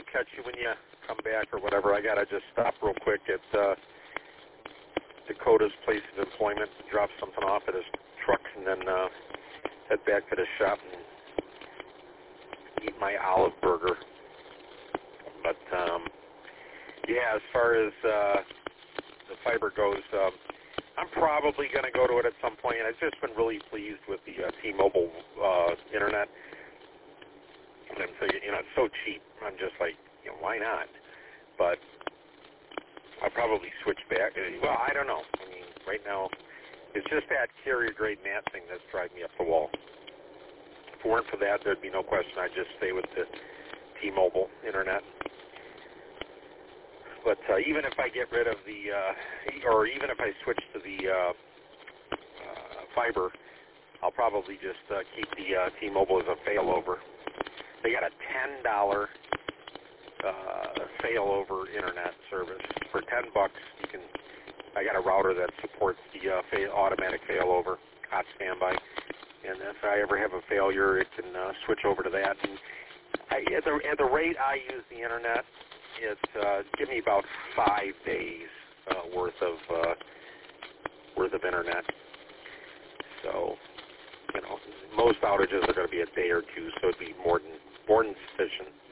catch you when you come back or whatever. I gotta just stop real quick at Dakota's place of employment, drop something off at his truck, and then head back to the shop and eat my olive burger. But yeah, as far as the fiber goes, I'm probably going to go to it at some point. I've just been really pleased with the T-Mobile internet. And so, it's so cheap. I'm just like, why not? But I'll probably switch back. Well, I don't know. I mean, right now, it's just that carrier-grade NAT thing that's driving me up the wall. If it weren't for that, there'd be no question. I'd just stay with the T-Mobile internet. But even if I get rid of or even if I switch to the fiber, I'll probably just keep the T-Mobile as a failover. They got a $10 failover internet service. For $10, I got a router that supports the automatic failover, hot standby. And if I ever have a failure, it can switch over to that. And at the rate I use the internet, it's give me about 5 days worth of internet. So, most outages are going to be a day or two, so it'd be more than sufficient.